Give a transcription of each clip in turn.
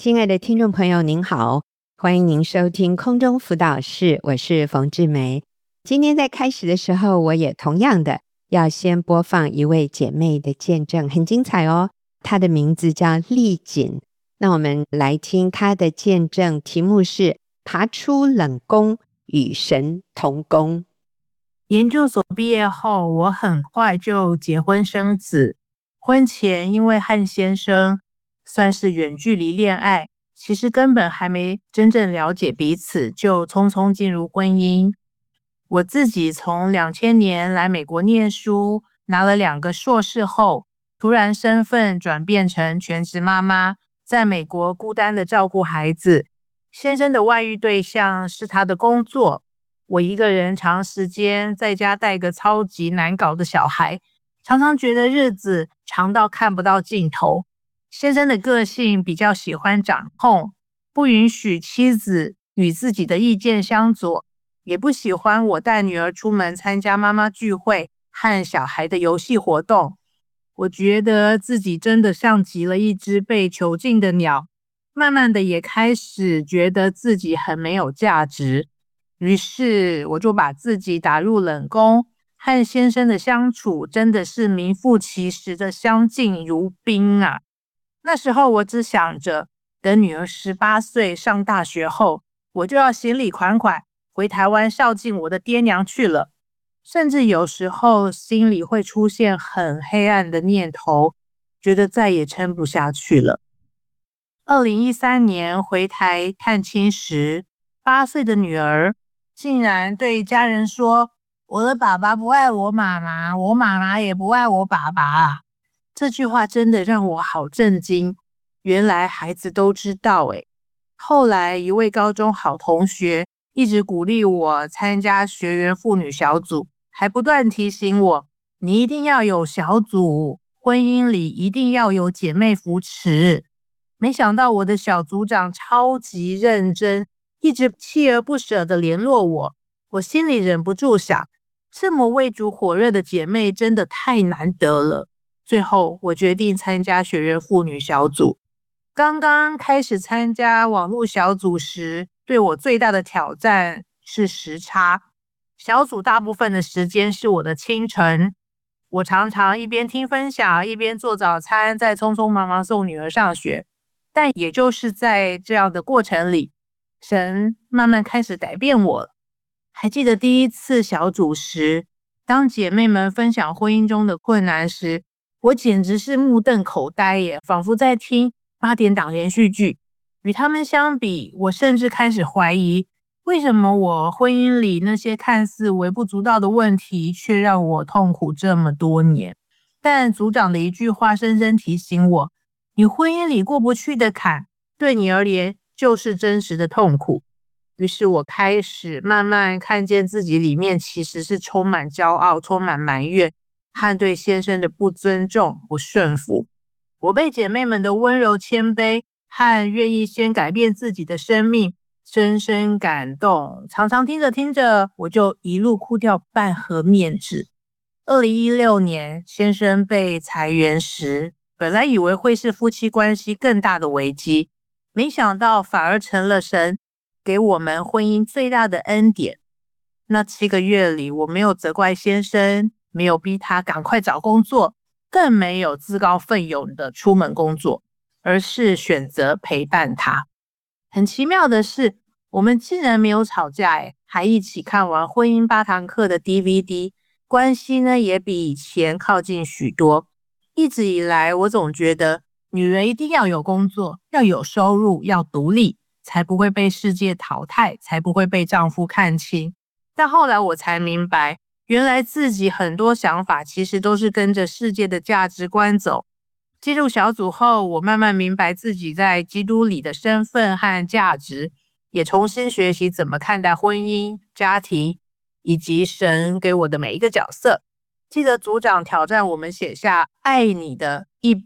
亲爱的听众朋友您好，欢迎您收听空中辅导室，我是冯志梅。今天在开始的时候，我也同样的要先播放一位姐妹的见证，很精彩哦。她的名字叫丽锦，那我们来听她的见证，题目是爬出冷宫与神同工。 研究所毕业后，我很快就结婚生子。婚前因为和先生算是远距离恋爱，其实根本还没真正了解彼此，就匆匆进入婚姻。我自己从2000年来美国念书，拿了2个硕士后，突然身份转变成全职妈妈，在美国孤单的照顾孩子。先生的外遇对象是他的工作，我一个人长时间在家带个超级难搞的小孩，常常觉得日子长到看不到尽头。先生的个性比较喜欢掌控，不允许妻子与自己的意见相左，也不喜欢我带女儿出门参加妈妈聚会和小孩的游戏活动。我觉得自己真的像极了一只被囚禁的鸟，慢慢的也开始觉得自己很没有价值。于是我就把自己打入冷宫，和先生的相处真的是名副其实的相敬如宾啊。那时候我只想着，等女儿18岁上大学后，我就要行李款款回台湾孝敬我的爹娘去了。甚至有时候心里会出现很黑暗的念头，觉得再也撑不下去了。2013年回台探亲时，8岁的女儿竟然对家人说，我的爸爸不爱我妈妈，我妈妈也不爱我爸爸。这句话真的让我好震惊，原来孩子都知道诶。后来一位高中好同学一直鼓励我参加学员妇女小组，还不断提醒我，你一定要有小组，婚姻里一定要有姐妹扶持。没想到我的小组长超级认真，一直锲而不舍地联络我，我心里忍不住想，这么为主火热的姐妹真的太难得了。最后我决定参加学员妇女小组。刚刚开始参加网络小组时，对我最大的挑战是时差。小组大部分的时间是我的清晨，我常常一边听分享，一边做早餐，再匆匆忙忙送女儿上学。但也就是在这样的过程里，神慢慢开始改变我了。还记得第一次小组时，当姐妹们分享婚姻中的困难时，我简直是目瞪口呆耶，仿佛在听8点档连续剧。与他们相比，我甚至开始怀疑，为什么我婚姻里那些看似微不足道的问题，却让我痛苦这么多年。但组长的一句话深深提醒我，你婚姻里过不去的坎，对你而言就是真实的痛苦。于是我开始慢慢看见自己里面其实是充满骄傲，充满埋怨和对先生的不尊重、不顺服。我被姐妹们的温柔谦卑和愿意先改变自己的生命深深感动，常常听着听着，我就一路哭掉半盒面纸。2016年先生被裁员时，本来以为会是夫妻关系更大的危机，没想到反而成了神给我们婚姻最大的恩典。那7个月里，我没有责怪先生，没有逼他赶快找工作，更没有自告奋勇的出门工作，而是选择陪伴他。很奇妙的是，我们竟然没有吵架，还一起看完婚姻8堂课的 DVD， 关系呢也比以前靠近许多。一直以来，我总觉得女人一定要有工作，要有收入，要独立，才不会被世界淘汰，才不会被丈夫看轻。但后来我才明白，原来自己很多想法其实都是跟着世界的价值观走。进入小组后，我慢慢明白自己在基督里的身份和价值，也重新学习怎么看待婚姻、家庭以及神给我的每一个角色。记得组长挑战我们写下爱你的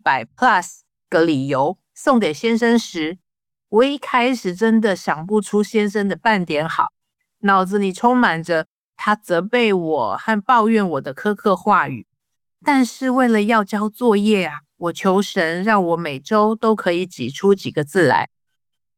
100+ 个理由送给先生时，我一开始真的想不出先生的半点好，脑子里充满着他责备我和抱怨我的苛刻话语。但是为了要交作业啊，我求神让我每周都可以挤出几个字来，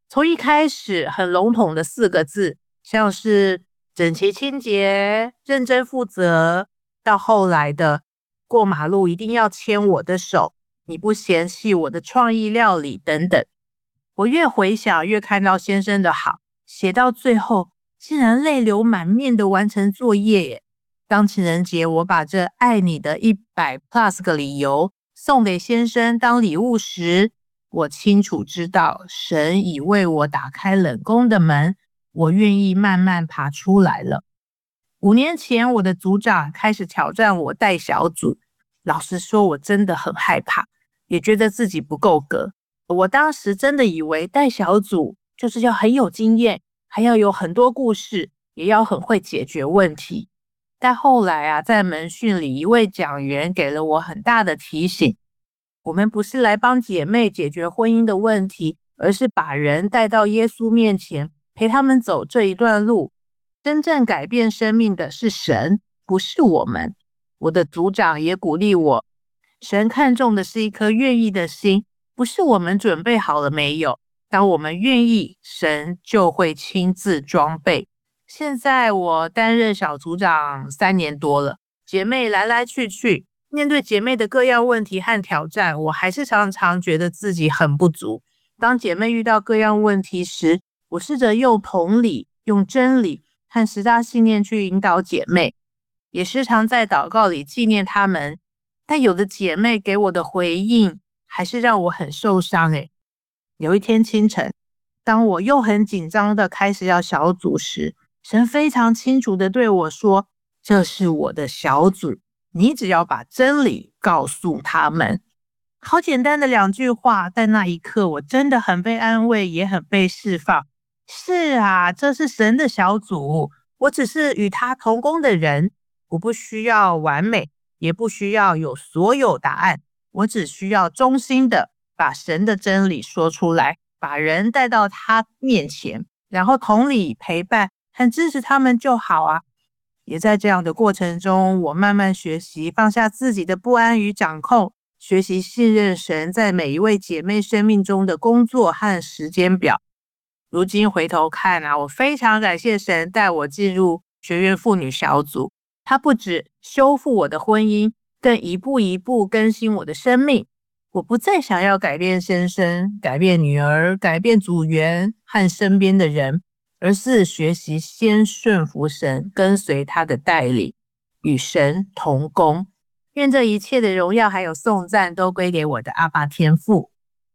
从一开始很笼统的4个字，像是整齐清洁、认真负责，到后来的过马路一定要牵我的手，你不嫌弃我的创意料理等等。我越回想越看到先生的好，写到最后竟然泪流满面的完成作业耶。当情人节我把这爱你的100+ 个理由送给先生当礼物时，我清楚知道神已为我打开冷宫的门，我愿意慢慢爬出来了。5年前我的组长开始挑战我带小组，老实说我真的很害怕，也觉得自己不够格。我当时真的以为带小组就是要很有经验，还要有很多故事，也要很会解决问题。但后来在门训里一位讲员给了我很大的提醒，我们不是来帮姐妹解决婚姻的问题，而是把人带到耶稣面前，陪他们走这一段路。真正改变生命的是神，不是我们。我的组长也鼓励我，神看重的是一颗愿意的心，不是我们准备好了没有，当我们愿意，神就会亲自装备。现在我担任小组长3年多了，姐妹来来去去，面对姐妹的各样问题和挑战，我还是常常觉得自己很不足。当姐妹遇到各样问题时，我试着用同理、用真理和10大信念去引导姐妹，也时常在祷告里纪念她们。但有的姐妹给我的回应还是让我很受伤有一天清晨，当我又很紧张的开始要小组时，神非常清楚的对我说，这是我的小组，你只要把真理告诉他们。好简单的2句话，但那一刻我真的很被安慰，也很被释放。是啊，这是神的小组，我只是与他同工的人，我不需要完美，也不需要有所有答案，我只需要忠心的把神的真理说出来，把人带到他面前，然后同理陪伴和支持他们就好啊。也在这样的过程中，我慢慢学习放下自己的不安与掌控，学习信任神在每一位姐妹生命中的工作和时间表。如今回头看我非常感谢神带我进入学院妇女小组，他不只修复我的婚姻，更一步一步更新我的生命。我不再想要改变先生，改变女儿，改变组员和身边的人，而是学习先顺服神，跟随他的带领，与神同工。愿这一切的荣耀还有颂赞都归给我的阿爸天父。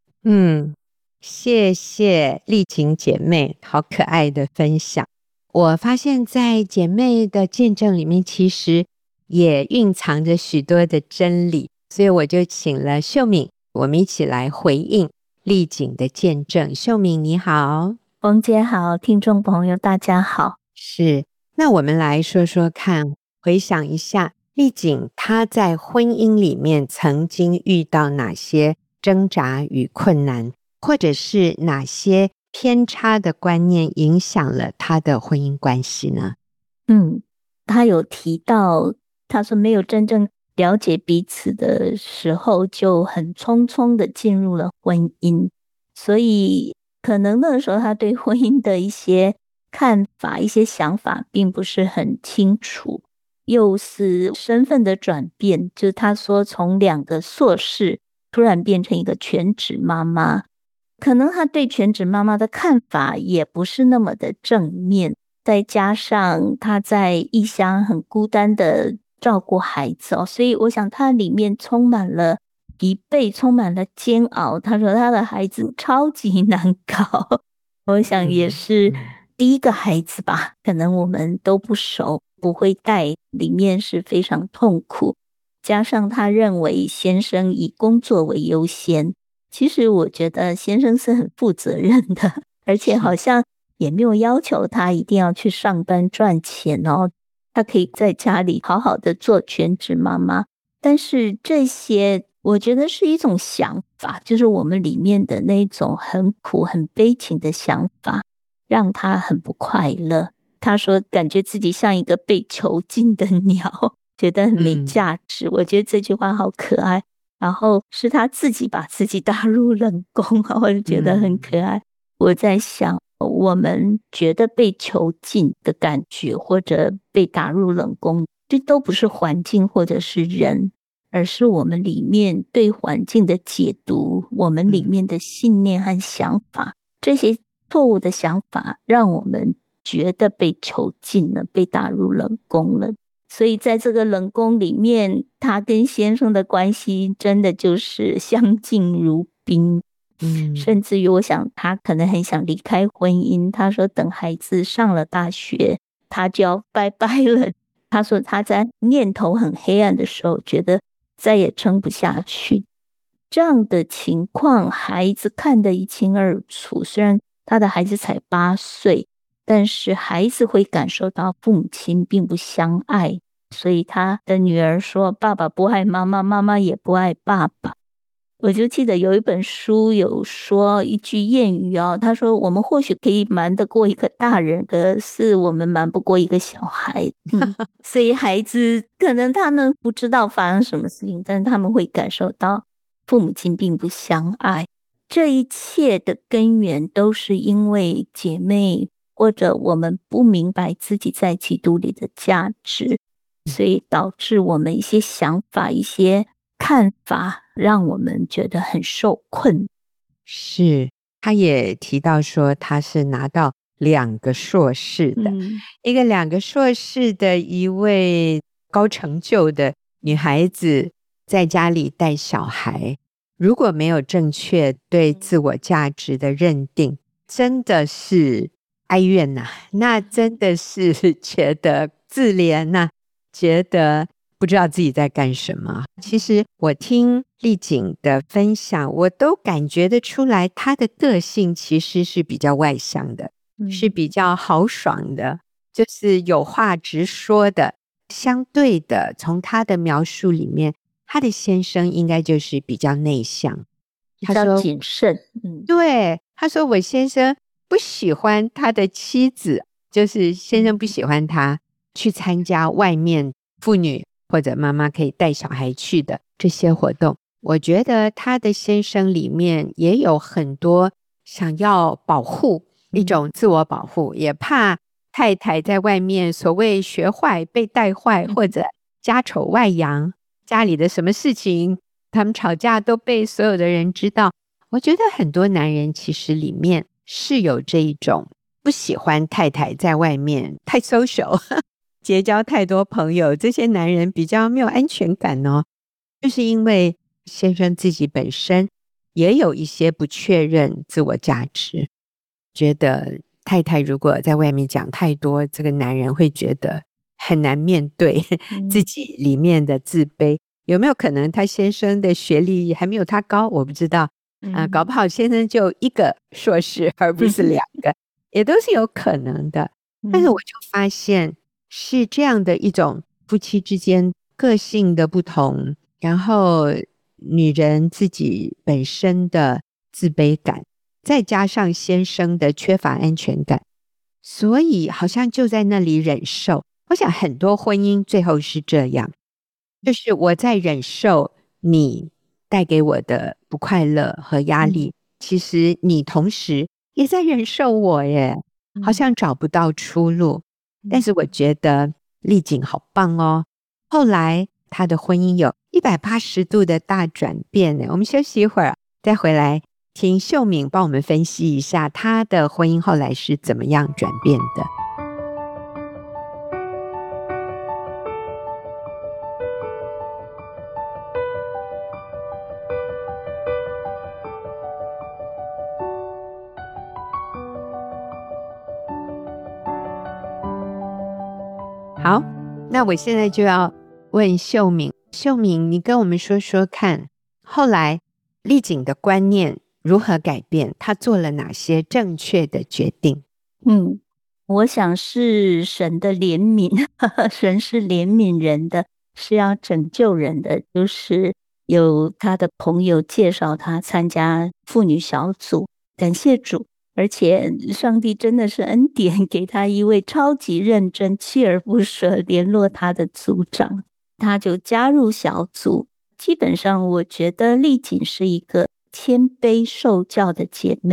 谢谢丽琴姐妹好可爱的分享。我发现在姐妹的见证里面，其实也蕴藏着许多的真理，所以我就请了秀敏，我们一起来回应丽景的见证。秀敏你好。 冯姐好，听众朋友大家好。 是，那我们来说说看，回想一下丽景她在婚姻里面曾经遇到哪些挣扎与困难，或者是哪些偏差的观念影响了她的婚姻关系呢？ 他有提到，他说没有真正了解彼此的时候，就很匆匆的进入了婚姻，所以可能那时候他对婚姻的一些看法、一些想法并不是很清楚，又是身份的转变，就是他说从2个硕士突然变成一个全职妈妈，可能他对全职妈妈的看法也不是那么的正面，再加上他在异乡很孤单的照顾孩子所以我想他里面充满了疲惫，充满了煎熬。他说他的孩子超级难搞，我想也是第一个孩子吧，可能我们都不熟，不会带，里面是非常痛苦。加上他认为先生以工作为优先，其实我觉得先生是很负责任的，而且好像也没有要求他一定要去上班赚钱他可以在家里好好的做全职妈妈。但是这些我觉得是一种想法，就是我们里面的那种很苦很悲情的想法，让他很不快乐。他说感觉自己像一个被囚禁的鸟，觉得很没价值。我觉得这句话好可爱，然后是他自己把自己打入冷宫我就觉得很可爱。 我在想，我们觉得被囚禁的感觉，或者被打入冷宫，这都不是环境或者是人，而是我们里面对环境的解读，我们里面的信念和想法，这些错误的想法让我们觉得被囚禁了，被打入冷宫了。所以在这个冷宫里面，他跟先生的关系真的就是相敬如宾。甚至于我想他可能很想离开婚姻，他说等孩子上了大学他就要拜拜了。他说他在念头很黑暗的时候觉得再也撑不下去，这样的情况孩子看得一清二楚。虽然他的孩子才8岁，但是孩子会感受到父母亲并不相爱，所以他的女儿说爸爸不爱妈妈，妈妈也不爱爸爸。我就记得有一本书有说一句谚语他说我们或许可以瞒得过一个大人，可是我们瞒不过一个小孩。所以孩子可能他们不知道发生什么事情，但是他们会感受到父母亲并不相爱。这一切的根源都是因为姐妹或者我们不明白自己在基督里的价值，所以导致我们一些想法一些看法让我们觉得很受困。 是，他也提到说他是拿到2个硕士的，一个2个硕士的一位高成就的女孩子，在家里带小孩，如果没有正确对自我价值的认定，真的是哀怨呐，那真的是觉得自怜呐，觉得不知道自己在干什么。其实我听丽景的分享，我都感觉得出来她的个性其实是比较外向的，是比较豪爽的，就是有话直说的。相对的，从她的描述里面，她的先生应该就是比较内向， 比较谨慎。 对，他说我先生不喜欢他的妻子，就是先生不喜欢他去参加外面妇女或者妈妈可以带小孩去的这些活动。我觉得他的先生里面也有很多想要保护，一种自我保护，也怕太太在外面所谓学坏被带坏，或者家丑外扬，家里的什么事情他们吵架都被所有的人知道。我觉得很多男人其实里面是有这一种不喜欢太太在外面太 social 结交太多朋友，这些男人比较没有安全感就是因为先生自己本身也有一些不确认自我价值，觉得太太如果在外面讲太多，这个男人会觉得很难面对自己里面的自卑。有没有可能他先生的学历还没有他高，我不知道搞不好先生就1个硕士而不是2个也都是有可能的。但是我就发现是这样的一种夫妻之间个性的不同，然后女人自己本身的自卑感，再加上先生的缺乏安全感，所以好像就在那里忍受。我想很多婚姻最后是这样，就是我在忍受你带给我的不快乐和压力，其实你同时也在忍受我耶，好像找不到出路。但是我觉得丽景好棒后来她的婚姻有180度的大转变呢。我们休息一会儿，再回来听秀敏帮我们分析一下她的婚姻后来是怎么样转变的。好，那我现在就要问秀敏，秀敏，你跟我们说说看，后来丽景的观念如何改变？她做了哪些正确的决定？ 我想是神的怜悯神是怜悯人的，是要拯救人的。就是有他的朋友介绍他参加妇女小组，感谢主，而且上帝真的是恩典，给他一位超级认真锲而不舍联络他的组长，他就加入小组。基本上我觉得丽景是一个谦卑受教的姐妹，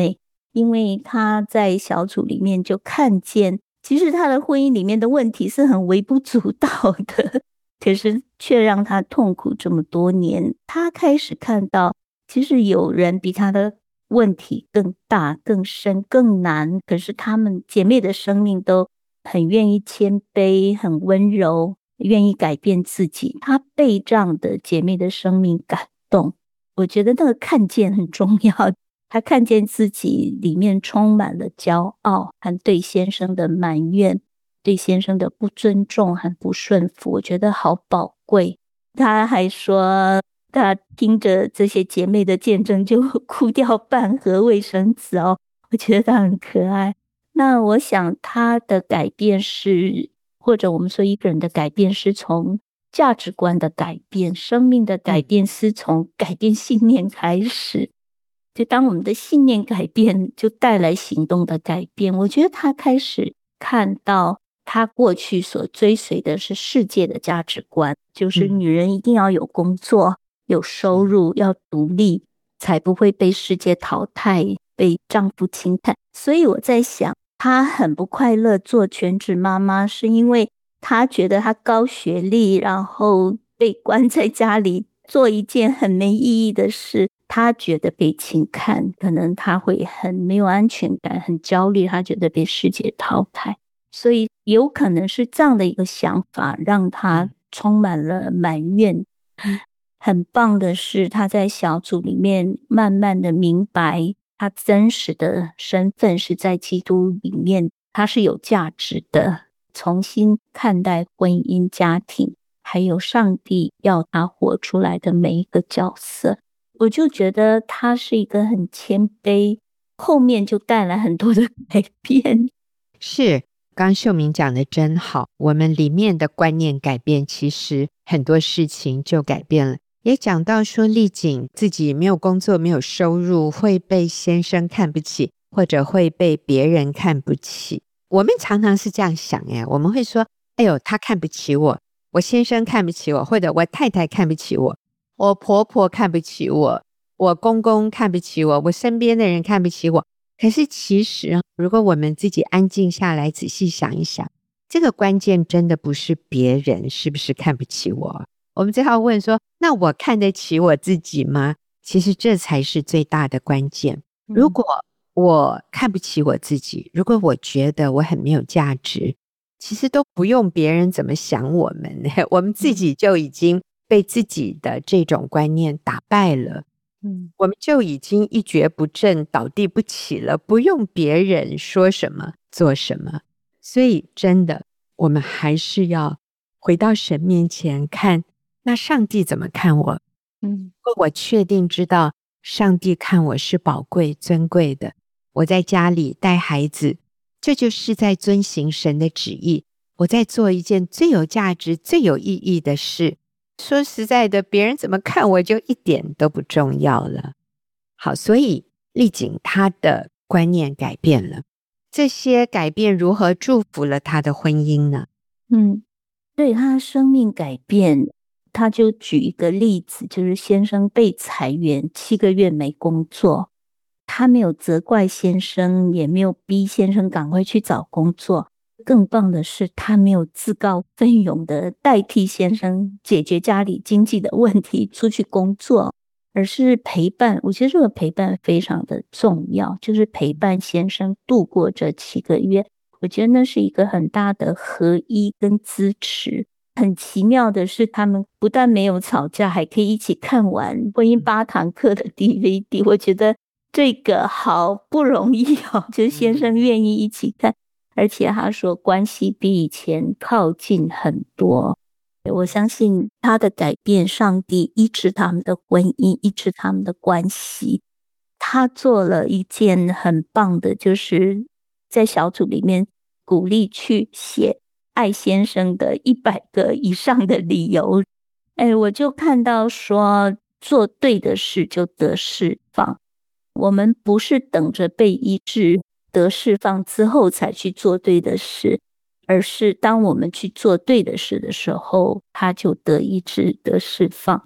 因为他在小组里面就看见，其实他的婚姻里面的问题是很微不足道的，可是却让他痛苦这么多年。他开始看到，其实有人比他的问题更大、更深、更难，可是她们姐妹的生命都很愿意谦卑、很温柔，愿意改变自己。她被这样的姐妹的生命感动，我觉得那个看见很重要。她看见自己里面充满了骄傲和对先生的埋怨，对先生的不尊重和不顺服，我觉得好宝贵。她还说她听着这些姐妹的见证就哭掉半盒卫生纸哦，我觉得她很可爱。那我想她的改变是，或者我们说一个人的改变是从价值观的改变，生命的改变是从改变信念开始。就当我们的信念改变，就带来行动的改变。我觉得她开始看到她过去所追随的是世界的价值观，就是女人一定要有工作、有收入，要独立，才不会被世界淘汰，被丈夫轻看。所以我在想，她很不快乐做全职妈妈，是因为她觉得她高学历，然后被关在家里做一件很没意义的事，她觉得被轻看，可能她会很没有安全感，很焦虑，她觉得被世界淘汰。所以有可能是这样的一个想法让她充满了埋怨。很棒的是，她在小组里面慢慢的明白她真实的身份是在基督里面，她是有价值的，重新看待婚姻家庭，还有上帝要她活出来的每一个角色。我就觉得她是一个很谦卑，后面就带来很多的改变。 是，刚秀明讲的真好，我们里面的观念改变，其实很多事情就改变了。也讲到说丽景自己没有工作没有收入，会被先生看不起，或者会被别人看不起。我们常常是这样想耶，我们会说哎呦他看不起我，我先生看不起我，或者我太太看不起我，我婆婆看不起我，我公公看不起我，我身边的人看不起我。可是其实如果我们自己安静下来仔细想一想，这个关键真的不是别人是不是看不起我，我们最好问说，那我看得起我自己吗？其实这才是最大的关键。如果我看不起我自己，如果我觉得我很没有价值，其实都不用别人怎么想我们，我们自己就已经被自己的这种观念打败了。我们就已经一蹶不振，倒地不起了，不用别人说什么做什么。所以真的我们还是要回到神面前看，那上帝怎么看我？我确定知道上帝看我是宝贵尊贵的，我在家里带孩子，这就是在遵行神的旨意，我在做一件最有价值最有意义的事。说实在的，别人怎么看我就一点都不重要了。好，所以丽景她的观念改变了，这些改变如何祝福了她的婚姻呢？ 对，她的生命改变，她就举一个例子，就是先生被裁员7个月没工作，她没有责怪先生，也没有逼先生赶快去找工作。更棒的是，她没有自告奋勇的代替先生解决家里经济的问题出去工作，而是陪伴。我觉得这个陪伴非常的重要，就是陪伴先生度过这7个月。我觉得那是一个很大的合一跟支持。很奇妙的是，他们不但没有吵架，还可以一起看完《婚姻8堂课》的 DVD。我觉得这个好不容易哦，就是先生愿意一起看，而且他说关系比以前靠近很多。我相信他的改变，上帝医治他们的婚姻，医治他们的关系。他做了一件很棒的，就是在小组里面鼓励去写爱先生的100个以上的理由。我就看到说，做对的事就得释放。我们不是等着被医治得释放之后才去做对的事，而是当我们去做对的事的时候，他就得医治得释放。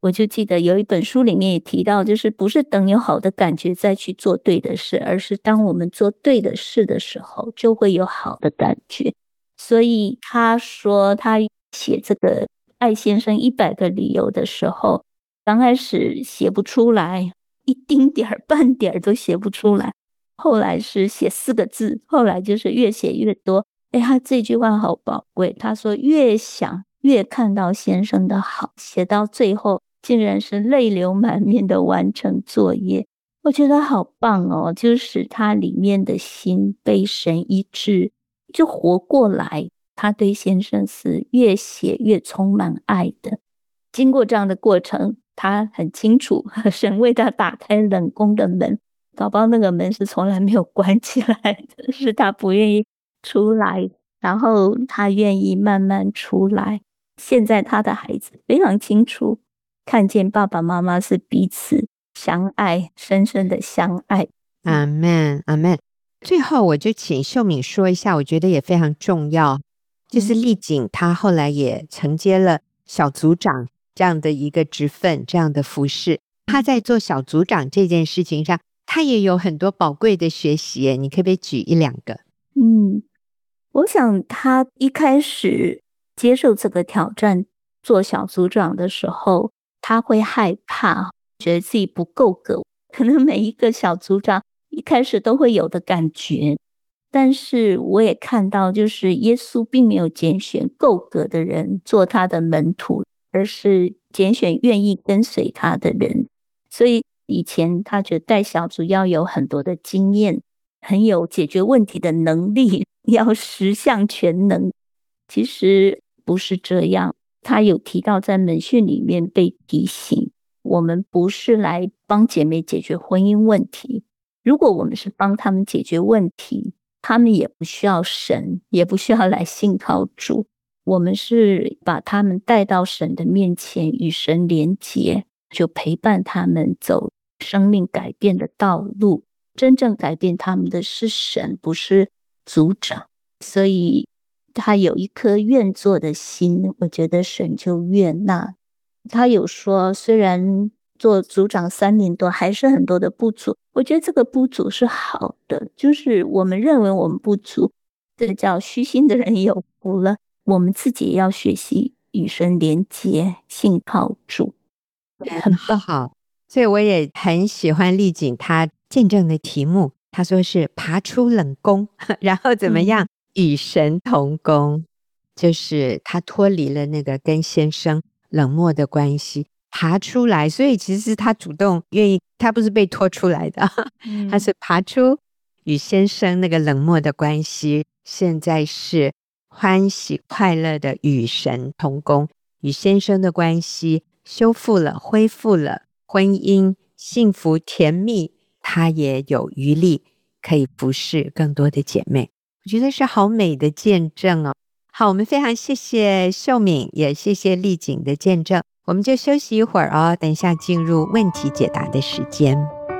我就记得有一本书里面也提到，就是不是等有好的感觉再去做对的事，而是当我们做对的事的时候，就会有好的感觉。所以他说他写这个爱先生100个理由的时候，刚开始写不出来，一丁点儿半点儿都写不出来，后来是写4个字，后来就是越写越多。他这句话好宝贵，他说越想越看到先生的好，写到最后竟然是泪流满面的完成作业。我觉得好棒哦，就是他里面的心被神医治，就活过来。他对先生是越写越充满爱的。经过这样的过程，他很清楚神为他打开冷宫的门，搞不好那个门是从来没有关起来的，是他不愿意出来，然后他愿意慢慢出来。现在他的孩子非常清楚看见爸爸妈妈是彼此相爱，深深的相爱。 阿们，阿们。最后我就请秀敏说一下，我觉得也非常重要，就是丽景她后来也承接了小组长这样的一个职分，这样的服事。她在做小组长这件事情上，她也有很多宝贵的学习，你可不可以举1、2个？ 我想他一开始接受这个挑战做小组长的时候，他会害怕，觉得自己不够格，可能每一个小组长一开始都会有的感觉。但是我也看到，就是耶稣并没有拣选够格的人做他的门徒，而是拣选愿意跟随他的人。所以以前他觉得带小组要有很多的经验，很有解决问题的能力，要10项全能。其实不是这样，他有提到在门训里面被提醒，我们不是来帮姐妹解决婚姻问题，如果我们是帮他们解决问题，他们也不需要神，也不需要来信靠主，我们是把他们带到神的面前，与神连结，就陪伴他们走生命改变的道路。真正改变他们的是神，不是组长。所以他有一颗愿做的心，我觉得神就悦纳。他有说，虽然做组长3年多，还是很多的不足。我觉得这个不足是好的，就是我们认为我们不足，这叫虚心的人有福了。我们自己也要学习与神连结，信靠主，很棒。 好，所以我也很喜欢丽景她见证的题目，她说是爬出冷宫，然后怎么样与神同工，就是她脱离了那个跟先生冷漠的关系，爬出来。所以其实她主动愿意，她不是被拖出来的，她是爬出与先生那个冷漠的关系，现在是欢喜快乐的与神同工，与先生的关系修复了，恢复了，婚姻幸福甜蜜，她也有余力可以服侍更多的姐妹。我觉得是好美的见证哦。好，我们非常谢谢秀敏，也谢谢丽景的见证。我们就休息一会儿哦，等一下进入问题解答的时间。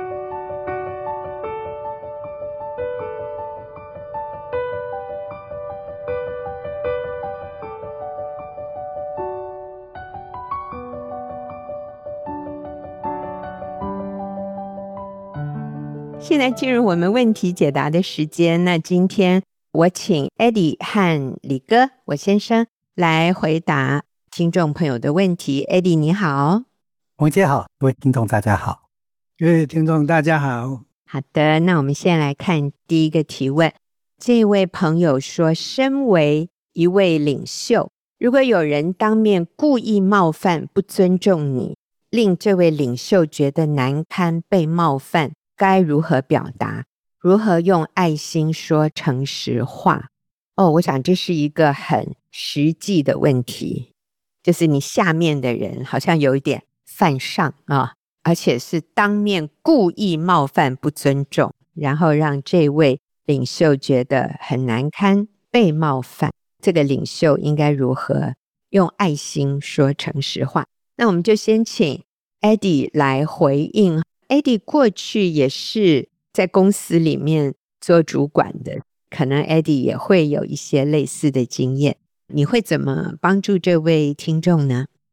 现在进入我们问题解答的时间。那今天我请 Eddie 和李哥，我先生来回答听众朋友的问题。 Eddie 你好。 冯姐好，各位听众大家好。各位听众大家好。 好的，那我们先来看第一个提问。这位朋友说，身为一位领袖，如果有人当面故意冒犯不尊重你，令这位领袖觉得难堪被冒犯，该如何表达？如何用爱心说诚实话？我想这是一个很实际的问题，就是你下面的人好像有一点犯上啊，而且是当面故意冒犯不尊重，然后让这位领袖觉得很难堪被冒犯，这个领袖应该如何用爱心说诚实话？那我们就先请 Eddie 来回应。Eddie 过去也是在公司里面做主管的，可能 Eddie 也会有一些类似的经验，你会怎么帮助这位听众呢？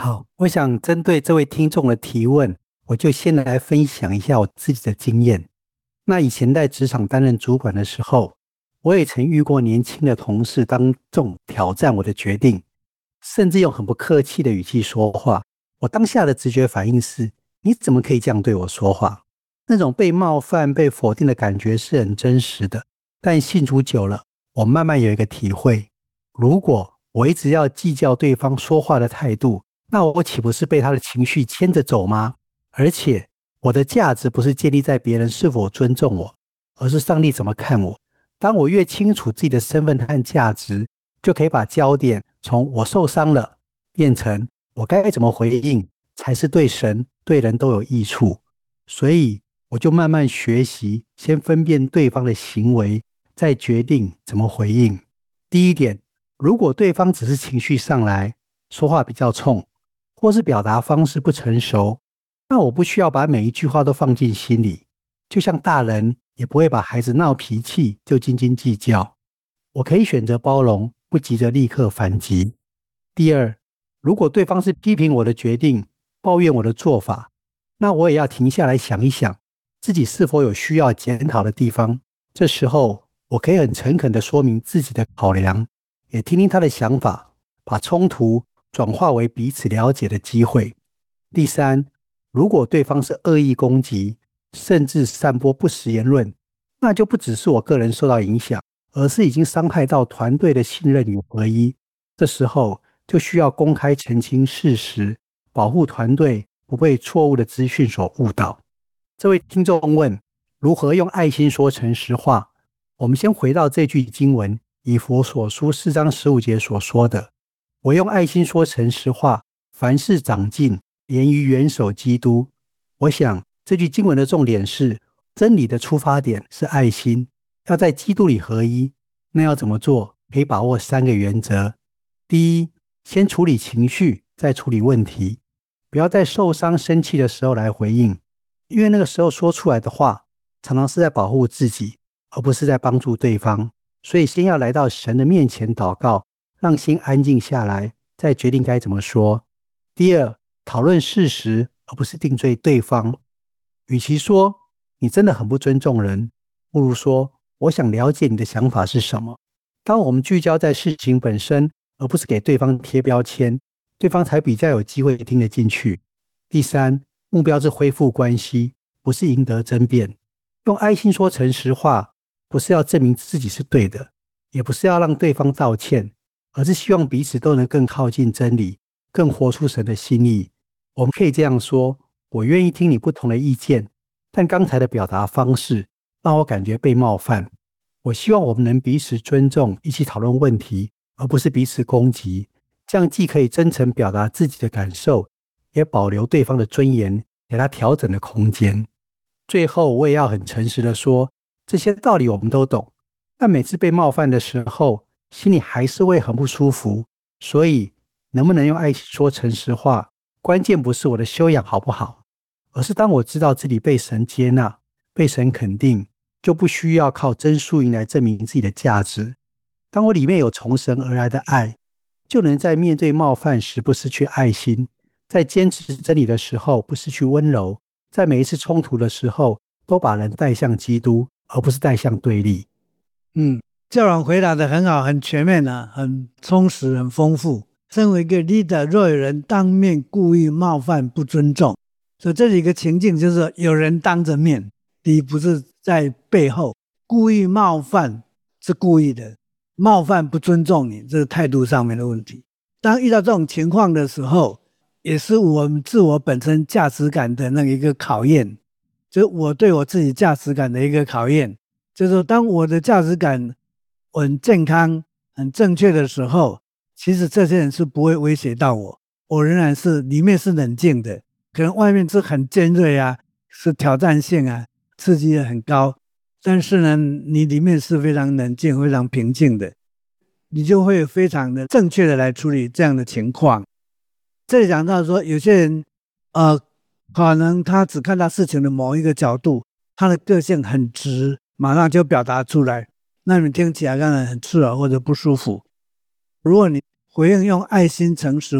好，我想针对这位听众的提问，我就先来分享一下我自己的经验。那以前在职场担任主管的时候，我也曾遇过年轻的同事当众挑战我的决定，甚至用很不客气的语气说话。我当下的直觉反应是，你怎么可以这样对我说话？那种被冒犯、被否定的感觉是很真实的。但相处久了，我慢慢有一个体会，如果我一直要计较对方说话的态度，那我岂不是被他的情绪牵着走吗？而且我的价值不是建立在别人是否尊重我，而是上帝怎么看我。当我越清楚自己的身份和价值，就可以把焦点从我受伤了，变成我该怎么回应，才是对神、对人都有益处。所以我就慢慢学习，先分辨对方的行为，再决定怎么回应。第一点，如果对方只是情绪上来，说话比较冲，或是表达方式不成熟，那我不需要把每一句话都放进心里，就像大人也不会把孩子闹脾气就斤斤计较。我可以选择包容，不急着立刻反击。第二，如果对方是批评我的决定，抱怨我的做法，那我也要停下来想一想，自己是否有需要检讨的地方。这时候，我可以很诚恳地说明自己的考量，也听听他的想法，把冲突转化为彼此了解的机会。第三，如果对方是恶意攻击，甚至散播不实言论，那就不只是我个人受到影响，而是已经伤害到团队的信任与合一。这时候就需要公开澄清事实，保护团队不被错误的资讯所误导。这位听众问，如何用爱心说诚实话？我们先回到这句经文，以弗所书4章15节所说的，我用爱心说诚实话，凡事长进，连于元首基督。我想这句经文的重点是，真理的出发点是爱心，要在基督里合一。那要怎么做？可以把握3个原则。第一，先处理情绪，再处理问题。不要在受伤生气的时候来回应，因为那个时候说出来的话常常是在保护自己，而不是在帮助对方。所以先要来到神的面前祷告，让心安静下来，再决定该怎么说。第二，讨论事实，而不是定罪对方。与其说你真的很不尊重人，不如说我想了解你的想法是什么。当我们聚焦在事情本身，而不是给对方贴标签，对方才比较有机会听得进去。第三，目标是恢复关系，不是赢得争辩。用爱心说诚实话，不是要证明自己是对的，也不是要让对方道歉，而是希望彼此都能更靠近真理，更活出神的心意。我们可以这样说，我愿意听你不同的意见，但刚才的表达方式让我感觉被冒犯。我希望我们能彼此尊重，一起讨论问题，而不是彼此攻击。这样既可以真诚表达自己的感受，也保留对方的尊严，给他调整的空间。最后，我也要很诚实的说，这些道理我们都懂，但每次被冒犯的时候，心里还是会很不舒服。所以，能不能用爱心说诚实话，关键不是我的修养好不好，而是当我知道自己被神接纳，被神肯定，就不需要靠真输赢来证明自己的价值。当我里面有从神而来的爱，就能在面对冒犯时不失去爱心，在坚持真理的时候不失去温柔，在每一次冲突的时候都把人带向基督，而不是带向对立。 教长回答得很好，很全面啊，很充实，很丰富。身为一个 leader， 若有人当面故意冒犯、不尊重，所以这里一个情境就是有人当着面，第一不是在背后故意冒犯，是故意的，冒犯不尊重你，这是态度上面的问题。当遇到这种情况的时候，也是我们自我本身价值感的那一个考验，就是我对我自己价值感的一个考验。就是当我的价值感很健康、很正确的时候，其实这些人是不会威胁到我，我仍然是里面是冷静的，可能外面是很尖锐啊，是挑战性啊，刺激也很高，但是呢，你里面是非常冷静、非常平静的，你就会非常的正确的来处理这样的情况。这里讲到说，有些人可能他只看到事情的某一个角度，他的个性很直，马上就表达出来，那你听起来让人很刺耳或者不舒服。如果你回应用爱心、诚实话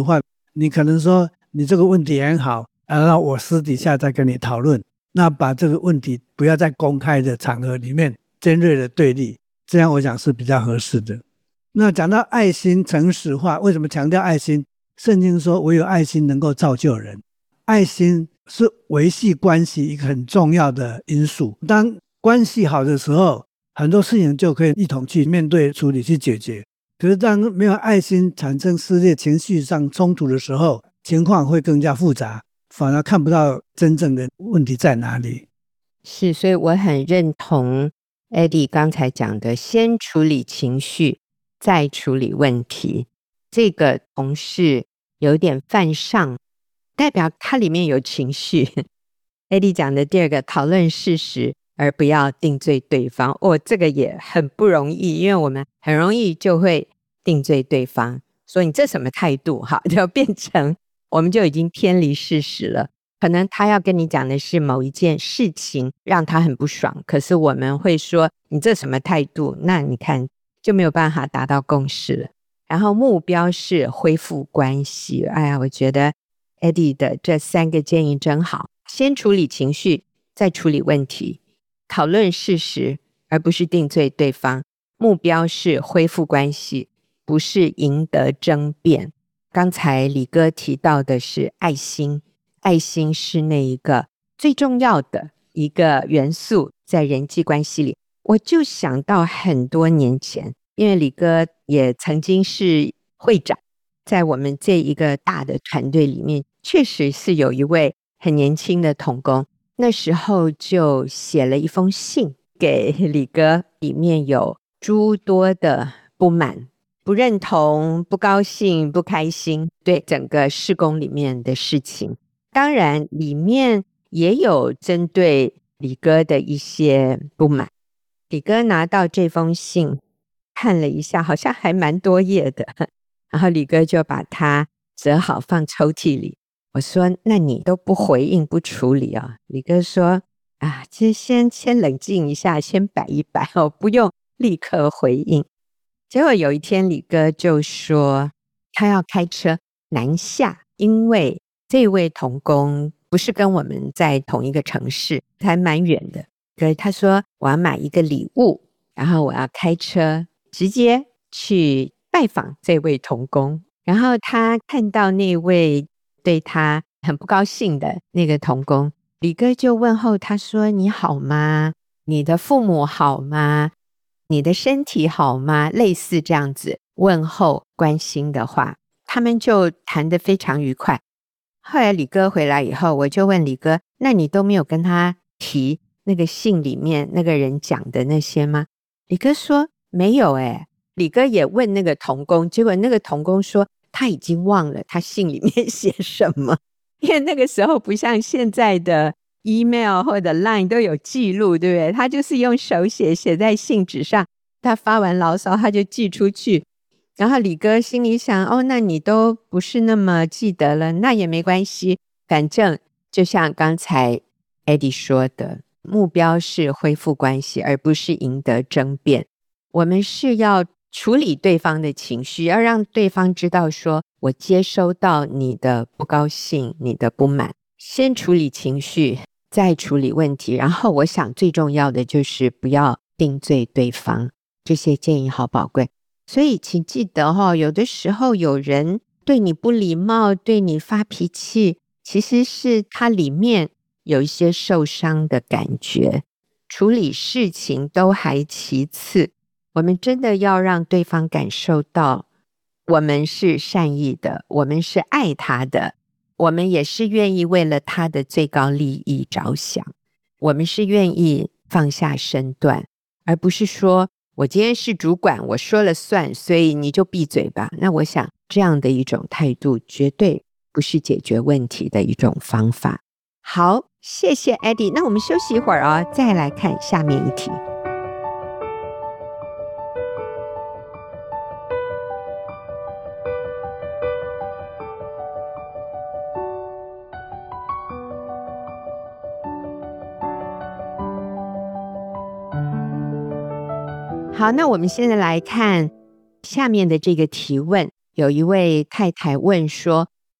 你可能说你这个问题很好，那我私底下再跟你讨论，那把这个问题不要在公开的场合里面尖锐的对立，这样我想是比较合适的。那讲到爱心诚实化，为什么强调爱心？圣经说唯有爱心能够造就人，爱心是维系关系一个很重要的因素。当关系好的时候，很多事情就可以一同去面对处理去解决。可是当没有爱心，产生撕裂情绪上冲突的时候，情况会更加复杂，反而看不到真正的问题在哪里。 是，所以我很认同 Eddie 刚才讲的，先处理情绪再处理问题。这个同事有点犯上，代表他里面有情绪。Eddie 讲的第二个，讨论事实而不要定罪对方。这个也很不容易，因为我们很容易就会定罪对方，说你这什么态度，就变成我们就已经偏离事实了。可能他要跟你讲的是某一件事情让他很不爽，可是我们会说你这什么态度，那你看就没有办法达到共识了。然后目标是恢复关系。我觉得 Eddie 的这3个建议真好，先处理情绪再处理问题，讨论事实而不是定罪对方，目标是恢复关系，不是赢得争辩。刚才李哥提到的是爱心，爱心是那一个最重要的一个元素在人际关系里。我就想到很多年前，因为李哥也曾经是会长，在我们这一个大的团队里面，确实是有一位很年轻的同工，那时候就写了一封信给李哥，里面有诸多的不满、不认同、不高兴、不开心，对整个事工里面的事情。当然里面也有针对李哥的一些不满。李哥拿到这封信看了一下，好像还蛮多页的，然后李哥就把它折好放抽屉里。我说那你都不回应不处理啊？李哥说就先冷静一下，先摆一摆不用立刻回应。结果有一天李哥就说他要开车南下，因为这位同工不是跟我们在同一个城市，还蛮远的。可是他说我要买一个礼物，然后我要开车直接去拜访这位同工。然后他看到那位对他很不高兴的那个同工，李哥就问候他说你好吗？你的父母好吗？你的身体好吗？类似这样子问候关心的话，他们就谈得非常愉快。后来李哥回来以后，我就问李哥，那你都没有跟他提那个信里面那个人讲的那些吗？李哥说没有李哥也问那个同工，结果那个同工说他已经忘了他信里面写什么，因为那个时候不像现在的 email 或者 line 都有记录，对不对？他就是用手写在信纸上，他发完牢骚他就寄出去。然后李哥心里想那你都不是那么记得了，那也没关系，反正就像刚才 Eddie 说的，目标是恢复关系而不是赢得争辩。我们是要处理对方的情绪，要让对方知道说我接收到你的不高兴，你的不满，先处理情绪再处理问题。然后我想最重要的就是不要定罪对方，这些建议好宝贵。所以请记得有的时候有人对你不礼貌，对你发脾气，其实是他里面有一些受伤的感觉。处理事情都还其次，我们真的要让对方感受到我们是善意的，我们是爱他的，我们也是愿意为了他的最高利益着想，我们是愿意放下身段，而不是说我今天是主管，我说了算，所以你就闭嘴吧。那我想这样的一种态度绝对不是解决问题的一种方法。好，谢谢 Eddie， 那我们休息一会儿再来看下面一题。好，那我们现在来看下面的这个提问。有一位太太问说，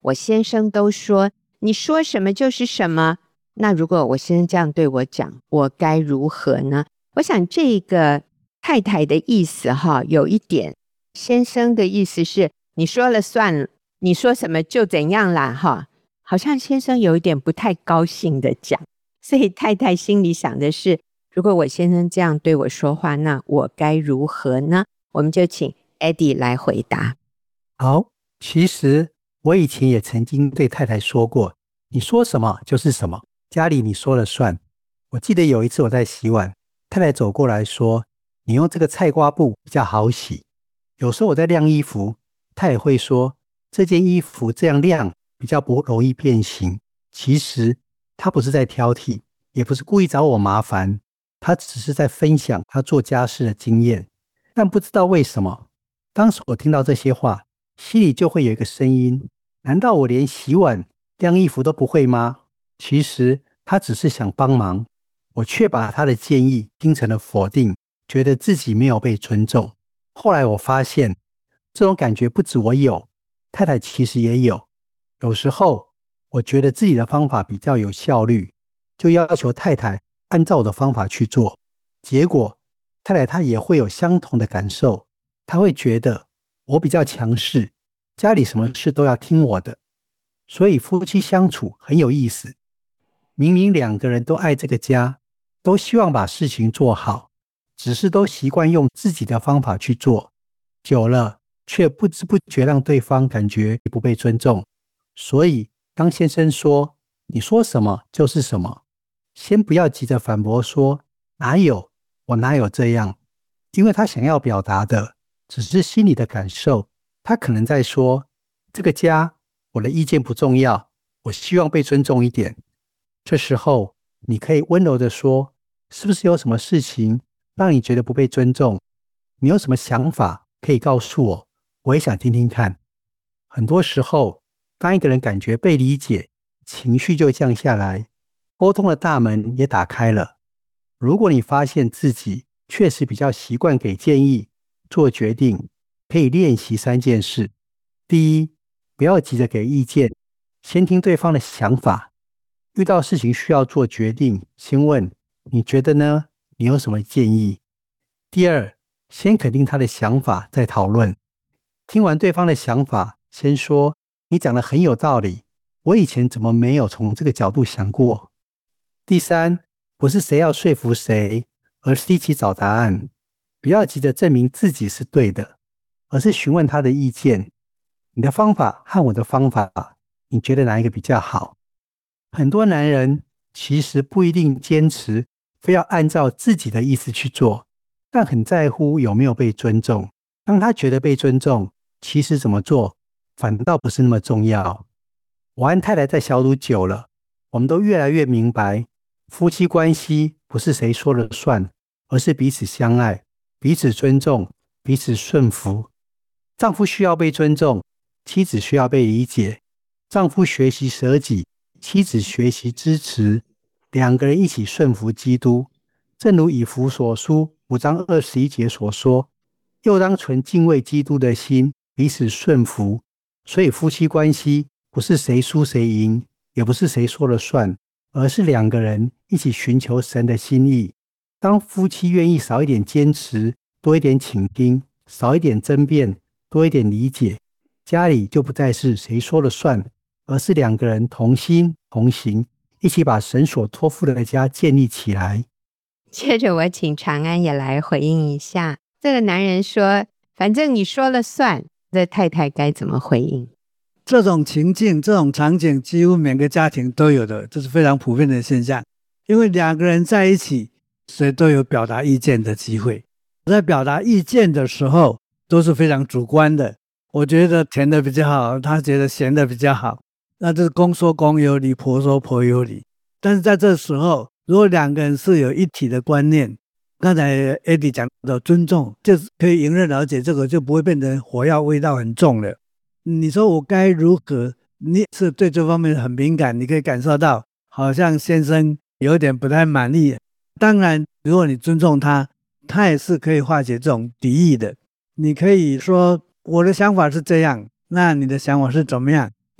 我先生都说你说什么就是什么，那如果我先生这样对我讲，我该如何呢？我想这个太太的意思有一点，先生的意思是你说了算，你说什么就怎样啦好像先生有一点不太高兴的讲，所以太太心里想的是，如果我先生这样对我说话，那我该如何呢？我们就请 Eddie 来回答。 好，其实我以前也曾经对太太说过，你说什么就是什么，家里你说了算。我记得有一次我在洗碗，太太走过来说，你用这个菜瓜布比较好洗。有时候我在晾衣服，她也会说，这件衣服这样晾比较不容易变形。其实她不是在挑剔，也不是故意找我麻烦，她只是在分享她做家事的经验。但不知道为什么，当时我听到这些话，心里就会有一个声音，难道我连洗碗、晾衣服都不会吗？其实她只是想帮忙，我却把她的建议听成了否定，觉得自己没有被尊重。后来我发现，这种感觉不止我有，太太其实也有。有时候我觉得自己的方法比较有效率，就要求太太按照我的方法去做，结果太太她也会有相同的感受，她会觉得我比较强势，家里什么事都要听我的。所以夫妻相处很有意思，明明两个人都爱这个家，都希望把事情做好，只是都习惯用自己的方法去做，久了却不知不觉让对方感觉不被尊重。所以当先生说你说什么就是什么，先不要急着反驳说哪有，我哪有这样，因为他想要表达的只是心里的感受。他可能在说，这个家我的意见不重要，我希望被尊重一点。这时候你可以温柔地说，是不是有什么事情让你觉得不被尊重？你有什么想法可以告诉我，我也想听听看。很多时候，当一个人感觉被理解，情绪就降下来，沟通的大门也打开了。如果你发现自己确实比较习惯给建议、做决定，可以练习3件事。第一，不要急着给意见，先听对方的想法。遇到事情需要做决定，先问你觉得呢？你有什么建议？第二，先肯定他的想法，再讨论。听完对方的想法，先说你讲得很有道理，我以前怎么没有从这个角度想过？第三，不是谁要说服谁，而是一起找答案。不要急着证明自己是对的，而是询问他的意见。你的方法和我的方法，你觉得哪一个比较好？很多男人其实不一定坚持非要按照自己的意思去做，但很在乎有没有被尊重。当他觉得被尊重，其实怎么做反倒不是那么重要。我和太太在小组久了，我们都越来越明白，夫妻关系不是谁说了算，而是彼此相爱，彼此尊重，彼此顺服。丈夫需要被尊重，妻子需要被理解。丈夫学习舍己，妻子学习支持，两个人一起顺服基督。正如以弗所书5章21节所说，又当存敬畏基督的心，彼此顺服。所以夫妻关系不是谁输谁赢，也不是谁说了算，而是两个人一起寻求神的心意。当夫妻愿意少一点坚持，多一点倾听，少一点争辩，多一点理解，家里就不再是谁说了算，而是两个人同心同行，一起把神所托付的家建立起来。 接着我请长安也来回应一下，这个男人说反正你说了算，这太太该怎么回应？ 这种情境、这种场景几乎每个家庭都有的，这是非常普遍的现象。因为两个人在一起，谁都有表达意见的机会。在表达意见的时候，都是非常主观的。我觉得甜的比较好，他觉得咸的比较好，那这是公说公有理，婆说婆有理。但是在这时候，如果两个人是有一体的观念，刚才 Eddie 讲的尊重，就是可以迎刃而解，这个就不会变成火药味道很重了。你说我该如何？你是对这方面很敏感，你可以感受到好像先生有点不太满意。当然，如果你尊重他，他也是可以化解这种敌意的。你可以说我的想法是这样，那你的想法是怎么样？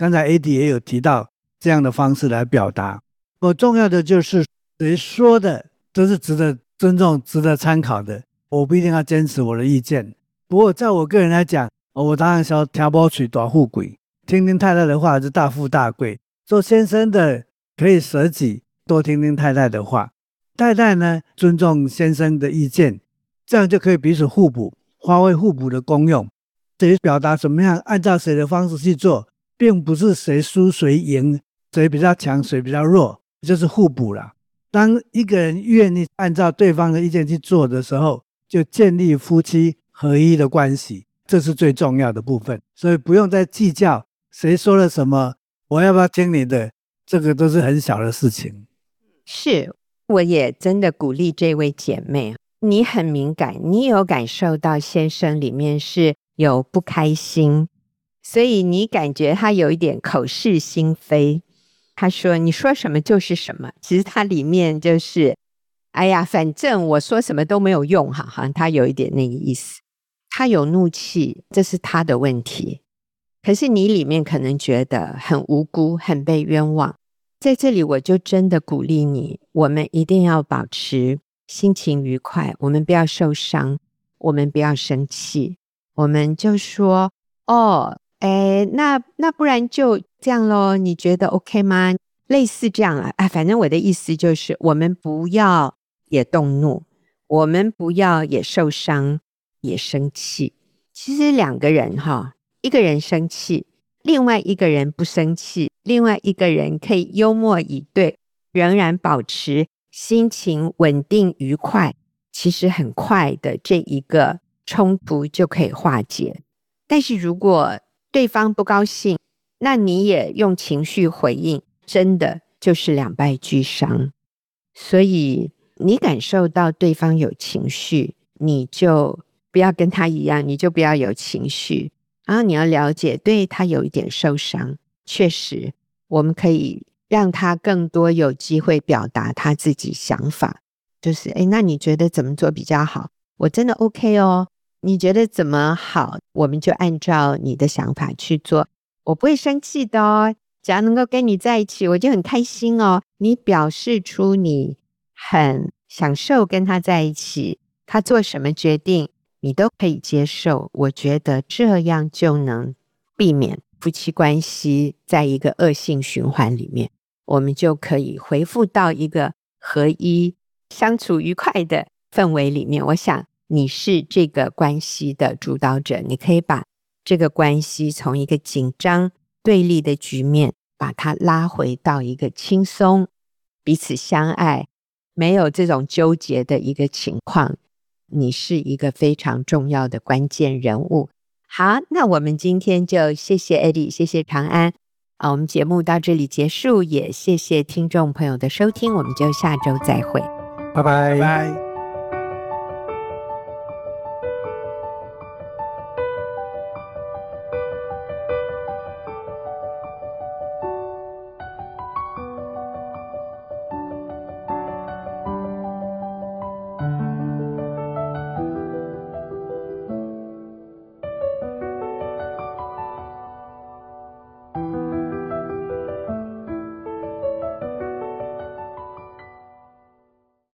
刚才 AD 也有提到这样的方式来表达。重要的就是谁说的都是值得尊重、值得参考的，我不一定要坚持我的意见。不过在我个人来讲，我当然是要听不取大富贵，听听太太的话是大富大贵。做先生的可以舍己，多听听太太的话。太太呢，尊重先生的意见，这样就可以彼此互补，发挥互补的功用。谁表达怎么样，按照谁的方式去做，并不是谁输谁赢，谁比较强谁比较弱，就是互补了。当一个人愿意按照对方的意见去做的时候，就建立夫妻合一的关系，这是最重要的部分。所以不用再计较谁说了什么，我要不要听你的，这个都是很小的事情。 是，我也真的鼓励这位姐妹，你很敏感，你有感受到先生里面是有不开心，所以你感觉他有一点口是心非。他说你说什么就是什么，其实他里面就是哎呀，反正我说什么都没有用，好像他有一点那个意思。他有怒气，这是他的问题，可是你里面可能觉得很无辜，很被冤枉。在这里我就真的鼓励你，我们一定要保持心情愉快，我们不要受伤，我们不要生气，我们就说那不然就这样咯，你觉得 OK 吗？类似这样啦，反正我的意思就是我们不要也动怒，我们不要也受伤也生气。其实两个人一个人生气，另外一个人不生气，另外一个人可以幽默以对，仍然保持心情稳定愉快，其实很快的这一个冲突就可以化解。但是如果对方不高兴，那你也用情绪回应，真的就是两败俱伤。所以你感受到对方有情绪，你就不要跟他一样，你就不要有情绪。然后你要了解，对，他有一点受伤，确实我们可以让他更多有机会表达他自己想法，就是那你觉得怎么做比较好？我真的 OK 哦，你觉得怎么好，我们就按照你的想法去做，我不会生气的哦，只要能够跟你在一起我就很开心哦。你表示出你很享受跟他在一起，他做什么决定你都可以接受，我觉得这样就能避免夫妻关系在一个恶性循环里面，我们就可以恢复到一个合一相处愉快的氛围里面。我想你是这个关系的主导者，你可以把这个关系从一个紧张对立的局面，把它拉回到一个轻松彼此相爱没有这种纠结的一个情况。你是一个非常重要的关键人物。好，那我们今天就谢谢 Eddie， 谢谢长安我们节目到这里结束，也谢谢听众朋友的收听，我们就下周再会， 拜拜。 拜拜。